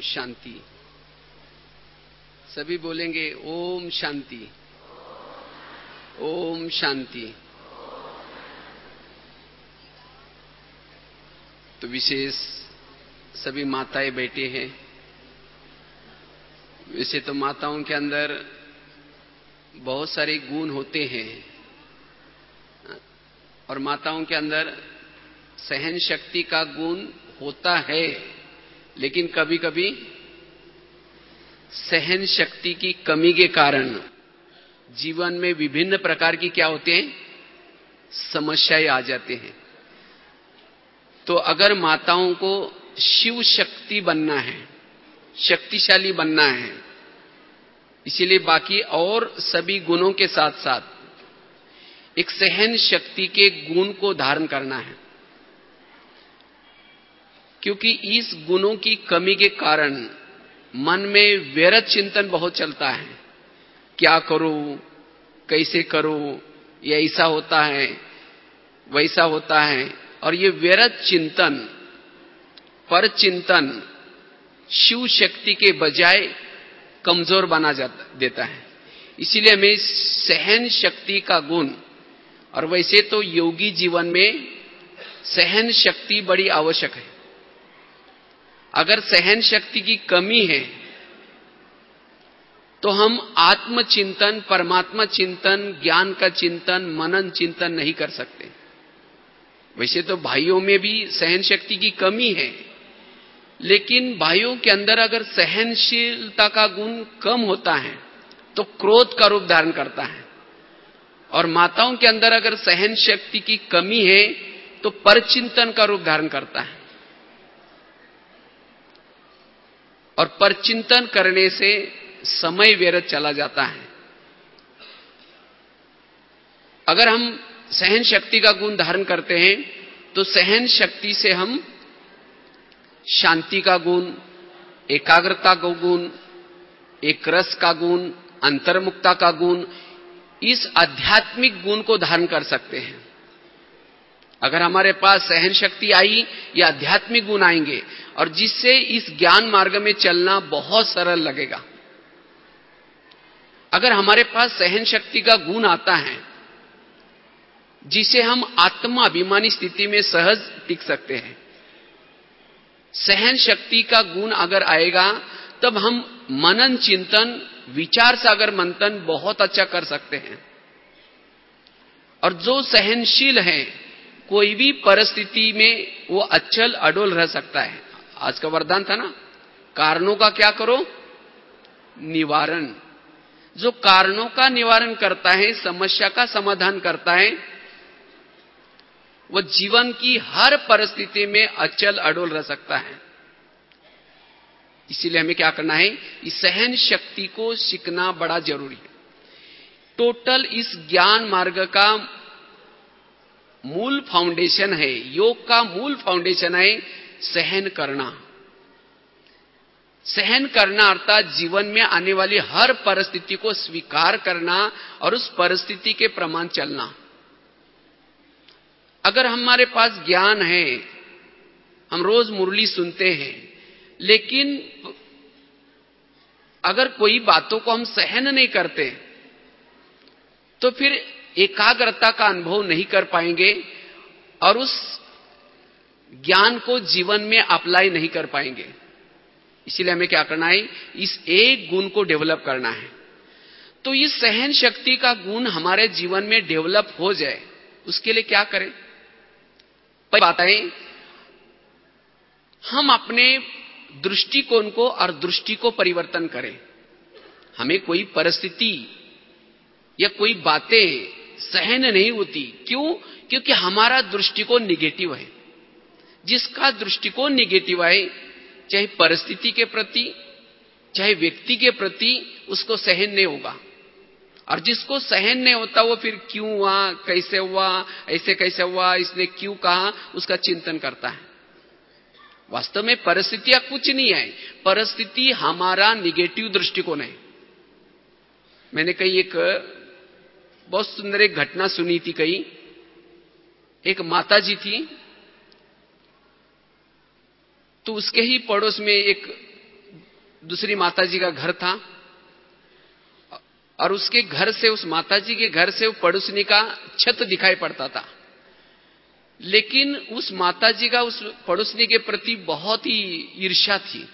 शांति। सभी बोलेंगे ओम शांति, ओम शांति। तो विशेष सभी माताएं बैठे हैं। वैसे तो माताओं के अंदर बहुत सारे गुण होते हैं और माताओं के अंदर सहन शक्ति का गुण होता है, लेकिन कभी कभी सहन शक्ति की कमी के कारण जीवन में विभिन्न प्रकार की क्या होते हैं, समस्याएं आ जाते हैं। तो अगर माताओं को शिव शक्ति बनना है, शक्तिशाली बनना है, इसीलिए बाकी और सभी गुणों के साथ साथ एक सहन शक्ति के गुण को धारण करना है, क्योंकि इस गुणों की कमी के कारण मन में व्यर्थ चिंतन बहुत चलता है। क्या करूं, कैसे करूं, ये ऐसा होता है, वैसा होता है, और ये व्यर्थ चिंतन, पर चिंतन शिव शक्ति के बजाय कमजोर बना देता है। इसीलिए हमें सहन शक्ति का गुण, और वैसे तो योगी जीवन में सहन शक्ति बड़ी आवश्यक है। अगर सहन शक्ति की कमी है तो हम आत्मचिंतन, परमात्मा चिंतन, ज्ञान का चिंतन, मनन चिंतन नहीं कर सकते। वैसे तो भाइयों में भी सहन शक्ति की कमी है, लेकिन भाइयों के अंदर अगर सहनशीलता का गुण कम होता है तो क्रोध का रूप धारण करता है, और माताओं के अंदर अगर सहन शक्ति की कमी है तो परचिंतन का रूप धारण करता है। और परचिंतन करने से समय व्यर्थ चला जाता है। अगर हम सहन शक्ति का गुण धारण करते हैं तो सहन शक्ति से हम शांति का गुण, एकाग्रता का गुण, एक रस का गुण, अंतर्मुखता का गुण, इस आध्यात्मिक गुण को धारण कर सकते हैं। अगर हमारे पास सहन शक्ति आई, या आध्यात्मिक गुण आएंगे, और जिससे इस ज्ञान मार्ग में चलना बहुत सरल लगेगा। अगर हमारे पास सहन शक्ति का गुण आता है जिसे हम आत्मा अभिमानी स्थिति में सहज टिक सकते हैं, सहन शक्ति का गुण अगर आएगा तब हम मनन चिंतन, विचार सागर मंथन बहुत अच्छा कर सकते हैं। और जो सहनशील है, कोई भी परिस्थिति में वो अचल अडोल रह सकता है। आज का वरदान था ना, कारणों का क्या करो, निवारण। जो कारणों का निवारण करता है, समस्या का समाधान करता है, वह जीवन की हर परिस्थिति में अचल अडोल रह सकता है। इसीलिए हमें क्या करना है, इस सहन शक्ति को सीखना बड़ा जरूरी है। टोटल इस ज्ञान मार्ग का मूल फाउंडेशन है, योग का मूल फाउंडेशन है सहन करना। सहन करना अर्थात जीवन में आने वाली हर परिस्थिति को स्वीकार करना और उस परिस्थिति के प्रमाण चलना। अगर हमारे पास ज्ञान है, हम रोज मुरली सुनते हैं, लेकिन अगर कोई बातों को हम सहन नहीं करते तो फिर एकाग्रता का अनुभव नहीं कर पाएंगे और उस ज्ञान को जीवन में अप्लाई नहीं कर पाएंगे। इसीलिए हमें क्या करना है, इस एक गुण को डेवलप करना है। तो इस सहन शक्ति का गुण हमारे जीवन में डेवलप हो जाए, उसके लिए क्या करें? पहली बात है, हम अपने दृष्टिकोण को और दृष्टि को परिवर्तन करें। हमें कोई परिस्थिति या कोई बातें सहन नहीं होती। क्यों? क्योंकि हमारा दृष्टिकोण निगेटिव है। जिसका दृष्टिकोण निगेटिव है, चाहे परिस्थिति के प्रति, चाहे व्यक्ति के प्रति, उसको सहन नहीं होगा। और जिसको सहन नहीं होता वो फिर क्यों हुआ, कैसे हुआ, ऐसे कैसे हुआ, इसने क्यों कहा, उसका चिंतन करता है। वास्तव में परिस्थितियां कुछ नहीं है, परिस्थिति हमारा निगेटिव दृष्टिकोण है। मैंने कहीं एक बहुत सुंदर एक घटना सुनी थी। कहीं एक माता जी थी, तो उसके ही पड़ोस में एक दूसरी माताजी का घर था और उसके घर से, उस माताजी के घर से वो पड़ोसनी का छत दिखाई पड़ता था। लेकिन उस माताजी का उस पड़ोसनी के प्रति बहुत ही ईर्ष्या थी।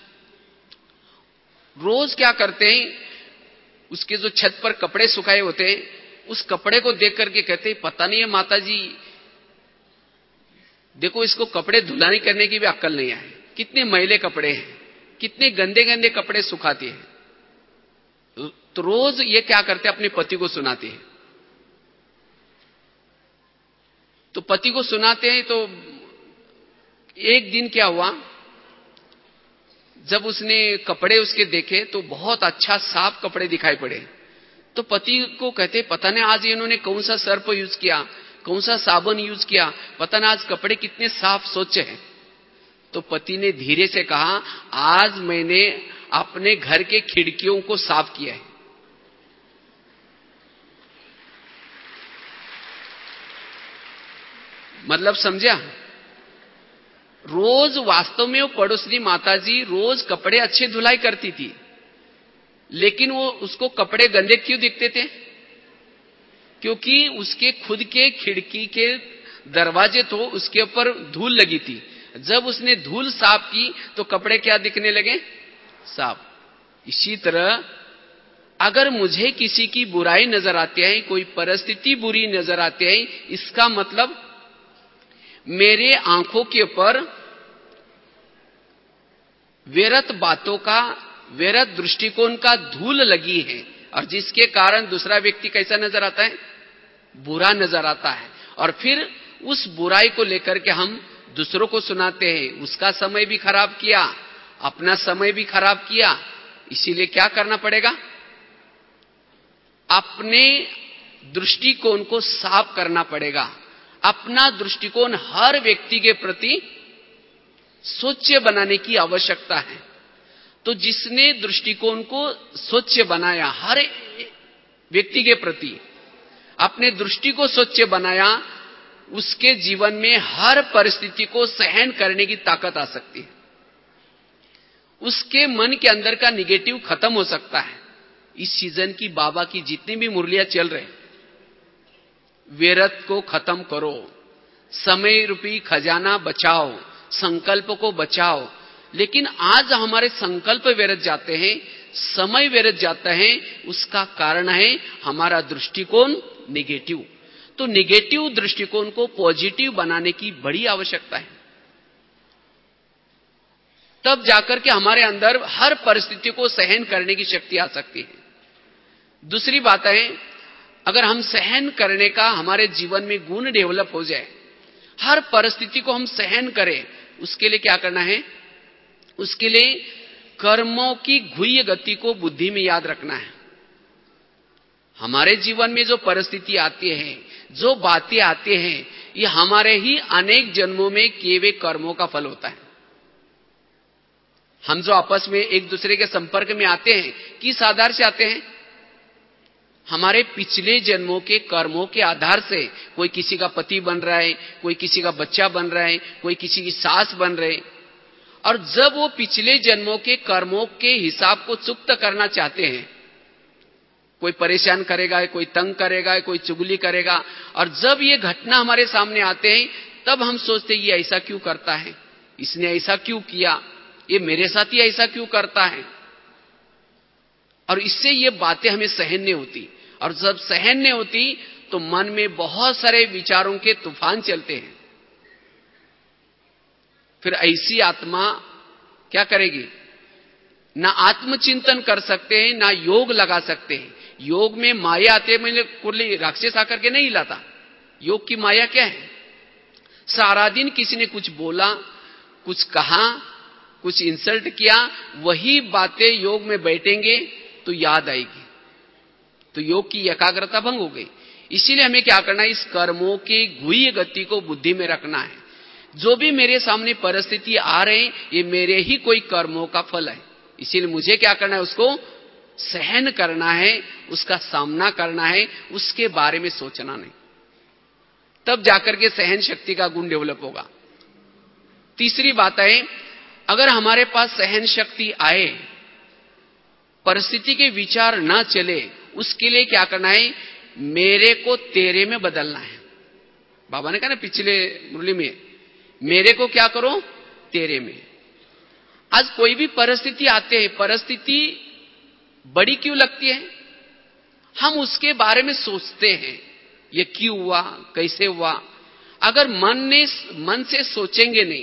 रोज क्या करते हैं, उसके जो छत पर कपड़े सुखाए होते हैं, उस कपड़े को देख करके कहते हैं, पता नहीं है माताजी, देखो इसको कपड़े धुलाई करने की भी अक्ल नहीं है, कितने मैले कपड़े हैं, कितने गंदे गंदे कपड़े सुखाती है। तो रोज ये क्या करते हैं, अपने पति को सुनाते हैं। तो पति को सुनाते हैं। तो एक दिन क्या हुआ, जब उसने कपड़े उसके देखे तो बहुत अच्छा साफ कपड़े दिखाई पड़े। तो पति को कहते, पता नहीं आज इन्होंने कौन सा सर्फ यूज किया, कौन सा साबुन यूज किया, पता नहीं आज कपड़े कितने साफ स्वच्छ हैं। तो पति ने धीरे से कहा, आज मैंने अपने घर के खिड़कियों को साफ किया है। मतलब समझा? रोज वास्तव में वो पड़ोसनी माताजी रोज कपड़े अच्छे धुलाई करती थी, लेकिन वो उसको कपड़े गंदे क्यों दिखते थे? क्योंकि उसके खुद के खिड़की के दरवाजे तो उसके ऊपर धूल लगी थी। जब उसने धूल साफ की तो कपड़े क्या दिखने लगे? साफ। इसी तरह अगर मुझे किसी की बुराई नजर आती है, कोई परिस्थिति बुरी नजर आती है, इसका मतलब मेरे आंखों के ऊपर व्यर्थ बातों का, व्यर्थ दृष्टिकोण का धूल लगी है, और जिसके कारण दूसरा व्यक्ति कैसा नजर आता है? बुरा नजर आता है। और फिर उस बुराई को लेकर के हम दूसरों को सुनाते हैं। उसका समय भी खराब किया, अपना समय भी खराब किया। इसीलिए क्या करना पड़ेगा? अपने दृष्टिकोण को साफ करना पड़ेगा। अपना दृष्टिकोण हर व्यक्ति के प्रति स्वच्छ बनाने की आवश्यकता है। तो जिसने दृष्टिकोण को स्वच्छ बनाया, हर व्यक्ति के प्रति अपने दृष्टि को स्वच्छ बनाया, उसके जीवन में हर परिस्थिति को सहन करने की ताकत आ सकती है। उसके मन के अंदर का निगेटिव खत्म हो सकता है। इस सीजन की बाबा की जितनी भी मुरलियां चल रहे, व्यर्थ को खत्म करो, समय रूपी खजाना बचाओ, संकल्प को बचाओ। लेकिन आज हमारे संकल्प व्यर्थ जाते हैं, समय व्यर्थ जाता है। उसका कारण है हमारा दृष्टिकोण निगेटिव। तो निगेटिव दृष्टिकोण को पॉजिटिव बनाने की बड़ी आवश्यकता है। तब जाकर के हमारे अंदर हर परिस्थिति को सहन करने की शक्ति आ सकती है। दूसरी बात है, अगर हम सहन करने का हमारे जीवन में गुण डेवलप हो जाए, हर परिस्थिति को हम सहन करें, उसके लिए क्या करना है? उसके लिए कर्मों की गुह्य गति को बुद्धि में याद रखना है। हमारे जीवन में जो परिस्थिति आती है, जो बातें आती हैं, ये हमारे ही अनेक जन्मों में किए हुए कर्मों का फल होता है। हम जो आपस में एक दूसरे के संपर्क में आते हैं, किस आधार से आते हैं? हमारे पिछले जन्मों के कर्मों के आधार से। कोई किसी का पति बन रहा है, कोई किसी का बच्चा बन रहा है, कोई किसी की सास बन रहे। और जब वो पिछले जन्मों के कर्मों के हिसाब को चुकता करना चाहते हैं, कोई परेशान करेगा, कोई तंग करेगा, कोई चुगली करेगा, और जब ये घटना हमारे सामने आते हैं, तब हम सोचते हैं ये ऐसा क्यों करता है, इसने ऐसा क्यों किया, ये मेरे साथ ही ऐसा क्यों करता है। और इससे ये बातें हमें सहन नहीं होती। और जब सहन नहीं होती तो मन में बहुत सारे विचारों के तूफान चलते हैं। फिर ऐसी आत्मा क्या करेगी? ना आत्मचिंतन कर सकते हैं, ना योग लगा सकते हैं। योग में माया आते, मैंने कुर्ली राक्षस आकर के नहीं लाता। योग की माया क्या है? सारा दिन किसी ने कुछ बोला, कुछ कहा, कुछ इंसल्ट किया, वही बातें योग में बैठेंगे तो याद आएगी, तो योग की एकाग्रता भंग हो गई। इसीलिए हमें क्या करना है? इस कर्मों की गुह्य गति को बुद्धि में रखना है। जो भी मेरे सामने परिस्थिति आ रहे, ये मेरे ही कोई कर्मों का फल है। इसीलिए मुझे क्या करना है? उसको सहन करना है, उसका सामना करना है, उसके बारे में सोचना नहीं। तब जाकर के सहन शक्ति का गुण डेवलप होगा। तीसरी बात है, अगर हमारे पास सहन शक्ति आए परिस्थिति के विचार ना चले, उसके लिए क्या करना है? मेरे को तेरे में बदलना है। बाबा ने कहा ना पिछले मुरली में, मेरे को क्या करो? तेरे में। आज कोई भी परिस्थिति आते हैं, परिस्थिति बड़ी क्यों लगती है? हम उसके बारे में सोचते हैं, ये क्यों हुआ, कैसे हुआ। अगर मन से सोचेंगे नहीं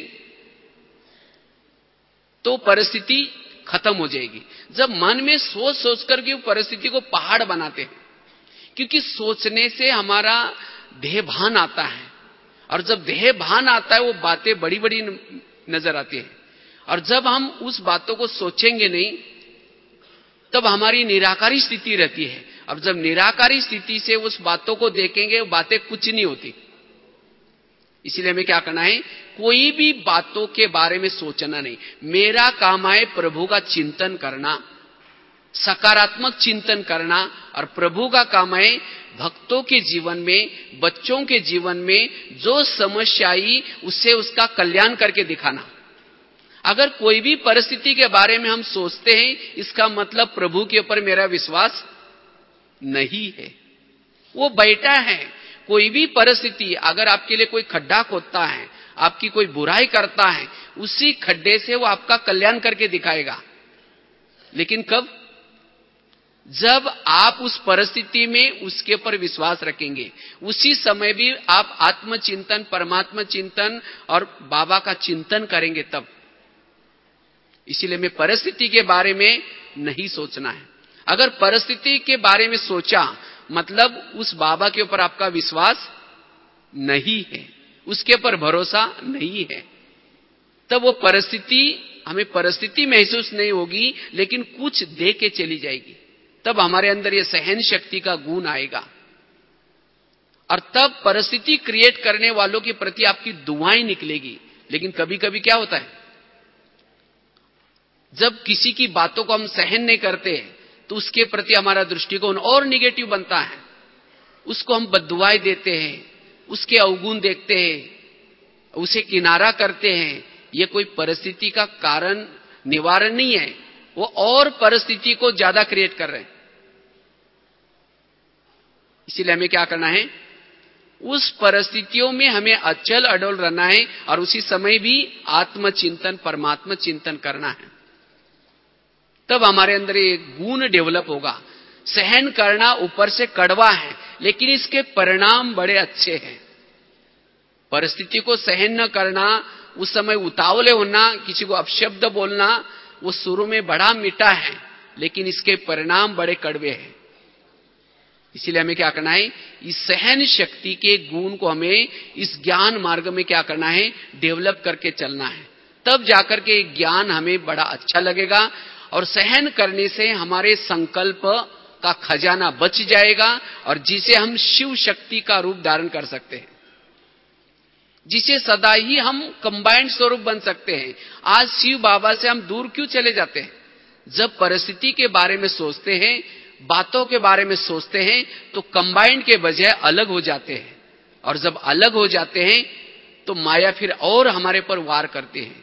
तो परिस्थिति खत्म हो जाएगी। जब मन में सोच सोच करके परिस्थिति को पहाड़ बनाते हैं, क्योंकि सोचने से हमारा देह भान आता है, और जब देह भान आता है वो बातें बड़ी बड़ी नजर आती है, और जब हम उस बातों को सोचेंगे नहीं तब हमारी निराकारी स्थिति रहती है, और जब निराकारी स्थिति से उस बातों को देखेंगे वो बातें कुछ नहीं होती। इसलिए हमें क्या करना है? कोई भी बातों के बारे में सोचना नहीं। मेरा काम है प्रभु का चिंतन करना, सकारात्मक चिंतन करना, और प्रभु का काम है भक्तों के जीवन में, बच्चों के जीवन में जो समस्या आई उससे उसका कल्याण करके दिखाना। अगर कोई भी परिस्थिति के बारे में हम सोचते हैं, इसका मतलब प्रभु के ऊपर मेरा विश्वास नहीं है, वो बैठा है। कोई भी परिस्थिति, अगर आपके लिए कोई खड्डा खोदता है, आपकी कोई बुराई करता है, उसी खड्डे से वो आपका कल्याण करके दिखाएगा। लेकिन कब? जब आप उस परिस्थिति में उसके ऊपर विश्वास रखेंगे, उसी समय भी आप आत्मचिंतन, परमात्मा चिंतन और बाबा का चिंतन करेंगे तब। इसीलिए मैं परिस्थिति के बारे में नहीं सोचना है। अगर परिस्थिति के बारे में सोचा मतलब उस बाबा के ऊपर आपका विश्वास नहीं है, उसके ऊपर भरोसा नहीं है, तब वो परिस्थिति, हमें परिस्थिति महसूस नहीं होगी लेकिन कुछ दे के चली जाएगी। तब हमारे अंदर ये सहन शक्ति का गुण आएगा, और तब परिस्थिति क्रिएट करने वालों के प्रति आपकी दुआएं निकलेगी। लेकिन कभी कभी क्या होता है, जब किसी की बातों को हम सहन नहीं करते तो उसके प्रति हमारा दृष्टिकोण और निगेटिव बनता है, उसको हम बद्दुआएं देते हैं, उसके अवगुण देखते हैं, उसे किनारा करते हैं। यह कोई परिस्थिति का कारण निवारण नहीं है, वो और परिस्थिति को ज्यादा क्रिएट कर रहे हैं। इसीलिए हमें क्या करना है? उस परिस्थितियों में हमें अचल अडोल रहना है, और उसी समय भी आत्मचिंतन, परमात्मा चिंतन करना है। तब हमारे अंदर एक गुण डेवलप होगा। सहन करना ऊपर से कड़वा है, लेकिन इसके परिणाम बड़े अच्छे हैं। परिस्थिति को सहन न करना, उस समय उतावले होना, किसी को अपशब्द बोलना, वो शुरू में बड़ा मीठा है लेकिन इसके परिणाम बड़े कड़वे हैं। इसीलिए हमें क्या करना है? इस सहन शक्ति के गुण को हमें इस ज्ञान मार्ग में क्या करना है? डेवलप करके चलना है। तब जाकर के ज्ञान हमें बड़ा अच्छा लगेगा, और सहन करने से हमारे संकल्प का खजाना बच जाएगा, और जिसे हम शिव शक्ति का रूप धारण कर सकते हैं, जिसे सदा ही हम कंबाइंड स्वरूप बन सकते हैं। आज शिव बाबा से हम दूर क्यों चले जाते हैं? जब परिस्थिति के बारे में सोचते हैं, बातों के बारे में सोचते हैं, तो कंबाइंड के बजाय अलग हो जाते हैं, और जब अलग हो जाते हैं तो माया फिर और हमारे पर वार करते हैं।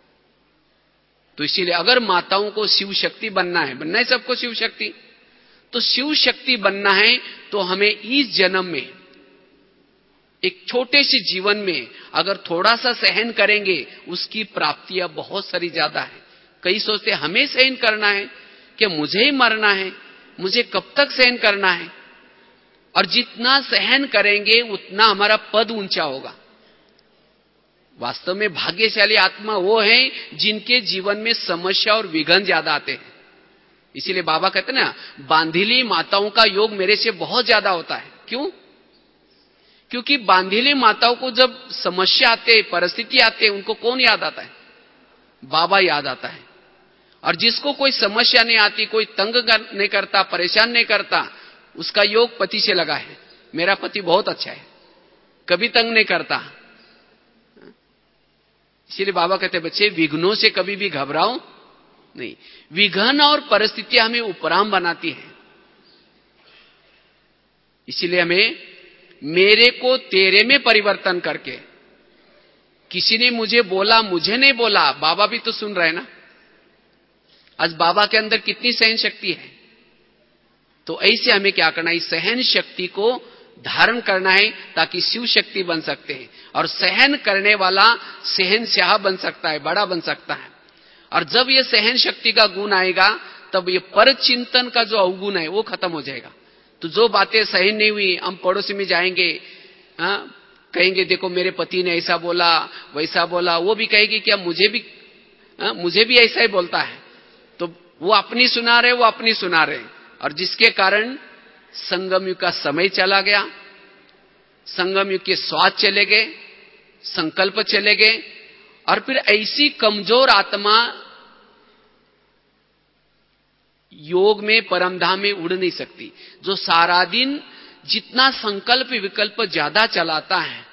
तो इसीलिए अगर माताओं को शिव शक्ति बनना है सबको शिव शक्ति, तो शिव शक्ति बनना है तो हमें इस जन्म में, एक छोटे से जीवन में अगर थोड़ा सा सहन करेंगे, उसकी प्राप्तियां बहुत सारी ज्यादा है। कई सोचते हमें सहन करना है कि मुझे ही मरना है, मुझे कब तक सहन करना है, और जितना सहन करेंगे उतना हमारा पद ऊंचा होगा। वास्तव में भाग्यशाली आत्मा वो है जिनके जीवन में समस्या और विघ्न ज्यादा आते हैं। इसीलिए बाबा कहते हैं ना, बांधिली माताओं का योग मेरे से बहुत ज्यादा होता है। क्यों? क्योंकि बांधिली माताओं को जब समस्या आते, परिस्थिति आते, उनको कौन याद आता है? बाबा याद आता है। और जिसको कोई समस्या नहीं आती, कोई तंग नहीं करता, परेशान नहीं करता, उसका योग पति से लगा है। मेरा पति बहुत अच्छा है, कभी तंग नहीं करता। इसीलिए बाबा कहते हैं, बच्चे विघ्नों से कभी भी घबराओ नहीं। विघ्न और परिस्थितियां हमें उपराम बनाती हैं। इसीलिए हमें मेरे को तेरे में परिवर्तन करके, किसी ने मुझे बोला, मुझे नहीं बोला, बाबा भी तो सुन रहे हैं ना। आज बाबा के अंदर कितनी सहन शक्ति है। तो ऐसे हमें क्या करना है, इस सहन शक्ति को धारण करना है ताकि शिव शक्ति बन सकते हैं। और सहन करने वाला सहनशाह बन सकता है, बड़ा बन सकता है। और जब ये सहन शक्ति का गुण आएगा तब ये पर चिंतन का जो अवगुण है वो खत्म हो जाएगा। तो जो बातें सहन नहीं हुई, हम पड़ोसी में जाएंगे, कहेंगे देखो मेरे पति ने ऐसा बोला वैसा बोला, वो भी कहेगी क्या मुझे भी ऐसा ही बोलता है। तो वो अपनी सुना रहे, वो अपनी सुना रहे, और जिसके कारण संगम युग का समय चला गया, संगम युग के स्वाद चले गए, संकल्प चले गए। और फिर ऐसी कमजोर आत्मा योग में परमधाम में उड़ नहीं सकती। जो सारा दिन जितना संकल्प विकल्प ज्यादा चलाता है,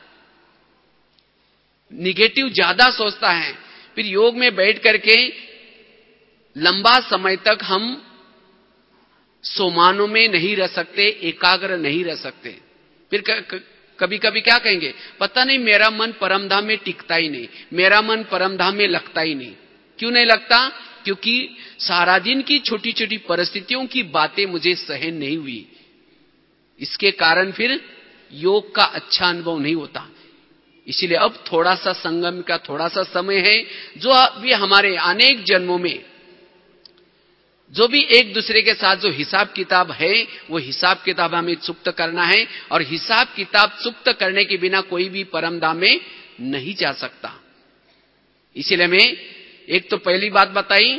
निगेटिव ज्यादा सोचता है, फिर योग में बैठ करके लंबा समय तक हम सोमानों में नहीं रह सकते, एकाग्र नहीं रह सकते। फिर कभी कभी क्या कहेंगे, पता नहीं मेरा मन परमधाम में टिकता ही नहीं, मेरा मन परमधाम में लगता ही नहीं। क्यों नहीं लगता? क्योंकि सारा दिन की छोटी छोटी परिस्थितियों की बातें मुझे सहन नहीं हुई। इसके कारण फिर योग का अच्छा अनुभव नहीं होता। इसीलिए अब थोड़ा सा संगम का थोड़ा सा समय है, जो अभी हमारे अनेक जन्मों में जो भी एक दूसरे के साथ जो हिसाब किताब है, वो हिसाब किताब हमें चुक्त करना है। और हिसाब किताब चुक्त करने के बिना कोई भी परमधाम में नहीं जा सकता। इसीलिए हमें एक तो पहली बात बताई,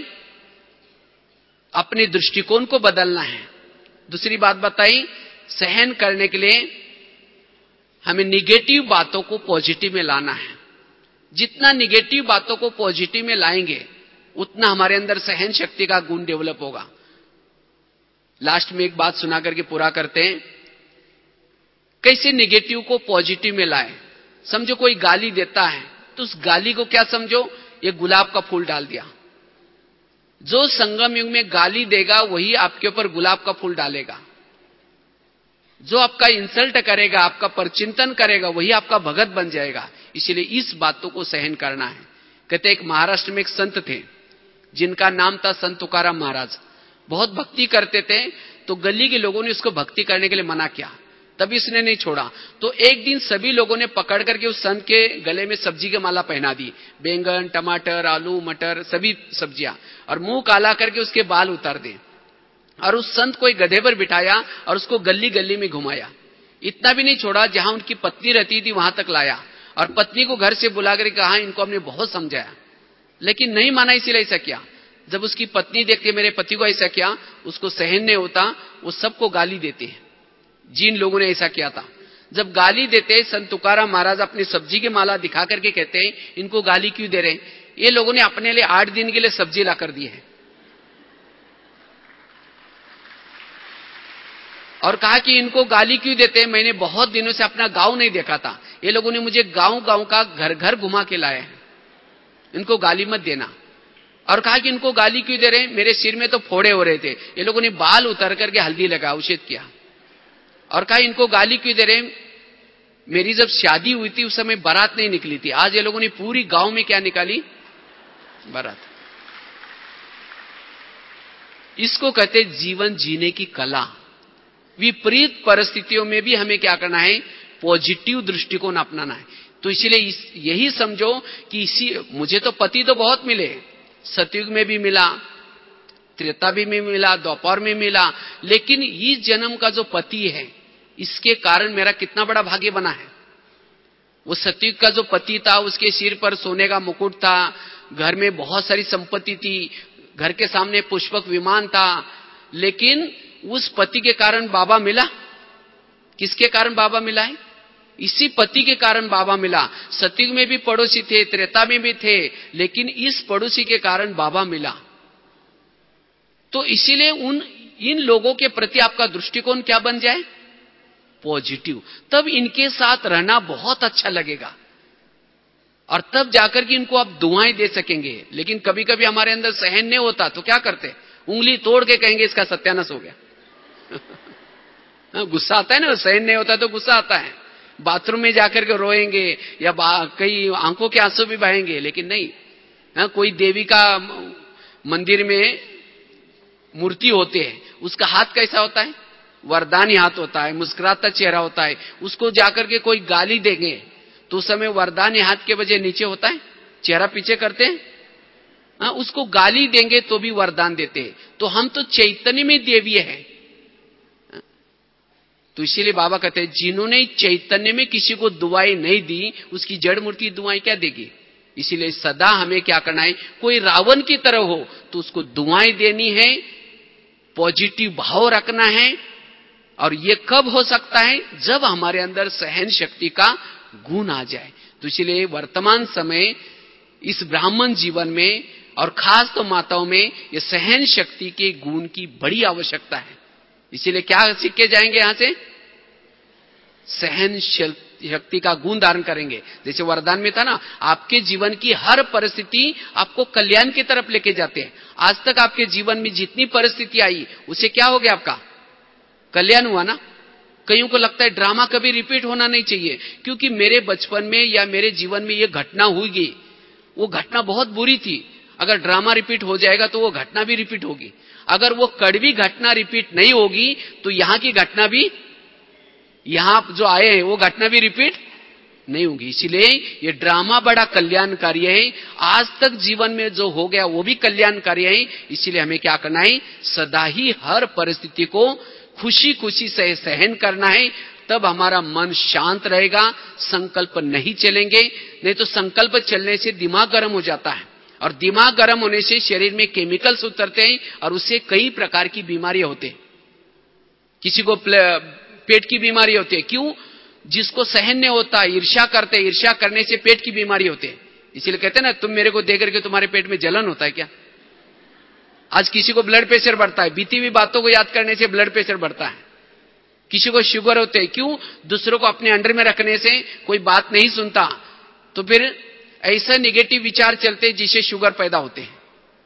अपने दृष्टिकोण को बदलना है। दूसरी बात बताई, सहन करने के लिए हमें निगेटिव बातों को पॉजिटिव में लाना है। जितना निगेटिव बातों को पॉजिटिव में लाएंगे उतना हमारे अंदर सहन शक्ति का गुण डेवलप होगा। लास्ट में एक बात सुना करके पूरा करते हैं, कैसे निगेटिव को पॉजिटिव में लाए। समझो कोई गाली देता है तो उस गाली को क्या समझो, ये गुलाब का फूल डाल दिया। जो संगम युग में गाली देगा वही आपके ऊपर गुलाब का फूल डालेगा। जो आपका इंसल्ट करेगा, आपका परचिंतन करेगा, वही आपका भगत बन जाएगा। इसलिए इस बातों को सहन करना है। कहते एक महाराष्ट्र में एक संत थे जिनका नाम था संत तुकाराम महाराज। बहुत भक्ति करते थे, तो गली के लोगों ने उसको भक्ति करने के लिए मना किया, तभी उसने नहीं छोड़ा। तो एक दिन सभी लोगों ने पकड़ करके उस संत के गले में सब्जी की माला पहना दी, बैंगन, टमाटर, आलू, मटर, सभी सब्जियां, और मुंह काला करके उसके बाल उतार दिए। और उस संत को एक गधे पर बिठाया और उसको गली गली में घुमाया। इतना भी नहीं छोड़ा, जहां उनकी पत्नी रहती थी वहां तक लाया, और पत्नी को घर से बुला कर कहा इनको हमने बहुत समझाया लेकिन नहीं माना, इसीलिए ऐसा किया। जब उसकी पत्नी देखती मेरे पति को ऐसा किया, उसको सहन नहीं होता, वो सबको गाली देते हैं जिन लोगों ने ऐसा किया था। जब गाली देते, संत तुकाराम महाराज अपनी सब्जी की माला दिखा करके कहते हैं इनको गाली क्यों दे रहे हैं? ये लोगों ने अपने लिए 8 दिन के लिए सब्जी ला कर दी है। और कहा कि इनको गाली क्यों देते हैं, मैंने बहुत दिनों से अपना गांव नहीं देखा था, ये लोगों ने मुझे गांव गांव का घर घर घुमा के लाया है, इनको गाली मत देना। और कहा कि इनको गाली क्यों दे रहे हैं, मेरे सिर में तो फोड़े हो रहे थे, ये लोगों ने बाल उतर करके हल्दी लगा औषध किया। और कहा इनको गाली क्यों दे रहे हैं, मेरी जब शादी हुई थी उस समय बारात नहीं निकली थी, आज ये लोगों ने पूरी गांव में क्या निकाली, बारात। इसको कहते जीवन जीने की कला। विपरीत परिस्थितियों में भी हमें क्या करना है, पॉजिटिव दृष्टिकोण अपनाना है। तो इसीलिए यही समझो कि मुझे तो पति तो बहुत मिले, सतयुग में भी मिला, त्रेता भी में मिला, द्वापर में मिला, लेकिन इस जन्म का जो पति है इसके कारण मेरा कितना बड़ा भाग्य बना है। वो सतयुग का जो पति था उसके सिर पर सोने का मुकुट था, घर में बहुत सारी संपत्ति थी, घर के सामने पुष्पक विमान था, लेकिन उस पति के कारण बाबा मिला। किसके कारण बाबा मिला है? इसी पति के कारण बाबा मिला। सतयुग में भी पड़ोसी थे, त्रेता में भी थे, लेकिन इस पड़ोसी के कारण बाबा मिला। तो इसीलिए इन लोगों के प्रति आपका दृष्टिकोण क्या बन जाए, पॉजिटिव। तब इनके साथ रहना बहुत अच्छा लगेगा और तब जाकर के इनको आप दुआएं दे सकेंगे। लेकिन कभी कभी हमारे अंदर सहन नहीं होता तो क्या करते, उंगली तोड़ के कहेंगे इसका सत्यानाश हो गया। गुस्सा आता है ना, सहन नहीं होता तो गुस्सा आता है, बाथरूम में जाकर के रोएंगे या कई आंखों के आंसू भी बहेंगे, लेकिन नहीं। कोई देवी का मंदिर में मूर्ति होते हैं, उसका हाथ कैसा होता है? वरदानी हाथ होता है, मुस्कुराता चेहरा होता है। उसको जाकर के कोई गाली देंगे तो उस समय वरदानी हाथ के बजाय नीचे होता है, चेहरा पीछे करते हैं। उसको गाली देंगे तो भी वरदान देते हैं। तो हम तो चैतन्य में देवीय हैं। तो इसीलिए बाबा कहते हैं जिन्होंने चैतन्य में किसी को दुआएं नहीं दी, उसकी जड़ मूर्ति दुआएं क्या देगी? इसीलिए सदा हमें क्या करना है, कोई रावण की तरह हो तो उसको दुआएं देनी है, पॉजिटिव भाव रखना है। और ये कब हो सकता है? जब हमारे अंदर सहन शक्ति का गुण आ जाए। तो इसलिए वर्तमान समय इस ब्राह्मण जीवन में और खास तो माताओं में ये सहन शक्ति के गुण की बड़ी आवश्यकता है। इसीलिए क्या सीख के जाएंगे यहां से? सहन शक्ति का गुण धारण करेंगे। जैसे वरदान में था ना, आपके जीवन की हर परिस्थिति आपको कल्याण की तरफ लेके जाते हैं। आज तक आपके जीवन में जितनी परिस्थिति आई उसे क्या हो गया? आपका कल्याण हुआ ना। कईयों को लगता है ड्रामा कभी रिपीट होना नहीं चाहिए, क्योंकि मेरे बचपन में या मेरे जीवन में ये घटना हुई, वो घटना बहुत बुरी थी। अगर ड्रामा रिपीट हो जाएगा तो वो घटना भी रिपीट होगी। अगर वो कड़वी घटना रिपीट नहीं होगी तो यहां की घटना भी, यहां जो आए हैं वो घटना भी रिपीट नहीं होगी। इसीलिए ये ड्रामा बड़ा कल्याणकारी है। आज तक जीवन में जो हो गया वो भी कल्याणकारी है। इसीलिए हमें क्या करना है? सदा ही हर परिस्थिति को खुशी खुशी से सहन करना है। तब हमारा मन शांत रहेगा, संकल्प नहीं चलेंगे। नहीं तो संकल्प चलने से दिमाग गर्म हो जाता है, और दिमाग गर्म होने से शरीर में केमिकल्स उतरते हैं और उससे कई प्रकार की बीमारियां होती हैं। किसी को पेट की बीमारी होती है। क्यों? जिसको सहन नहीं होता, ईर्ष्या करते, ईर्ष्या करने से पेट की बीमारी होती है। इसीलिए कहते हैं ना, तुम मेरे को देख करके तुम्हारे पेट में जलन होता है क्या? आज किसी को ब्लड प्रेशर बढ़ता है, बीती हुई बातों को याद करने से ब्लड प्रेशर बढ़ता है। किसी को शुगर होते है। क्यों? दूसरों को अपने अंडर में रखने से कोई बात नहीं सुनता, तो फिर ऐसा निगेटिव विचार चलते जिससे शुगर पैदा होते हैं।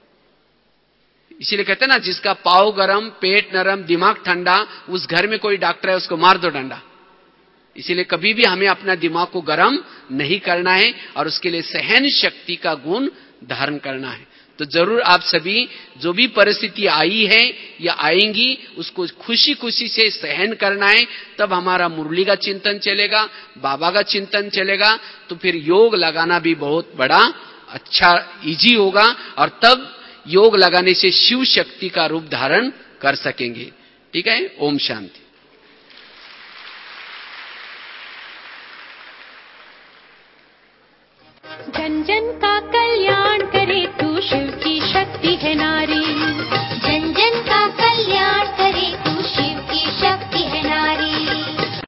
इसीलिए कहते हैं ना, जिसका पाव गरम, पेट नरम, दिमाग ठंडा, उस घर में कोई डॉक्टर है उसको मार दो डंडा। इसीलिए कभी भी हमें अपना दिमाग को गरम नहीं करना है और उसके लिए सहन शक्ति का गुण धारण करना है। तो जरूर आप सभी जो भी परिस्थिति आई है या आएंगी उसको खुशी खुशी से सहन करना है। तब हमारा मुरली का चिंतन चलेगा, बाबा का चिंतन चलेगा, तो फिर योग लगाना भी बहुत बड़ा अच्छा इजी होगा। और तब योग लगाने से शिव शक्ति का रूप धारण कर सकेंगे। ठीक है? ओम शांति। जन जन का कल्याण करे तू, शिव की शक्ति है नारी।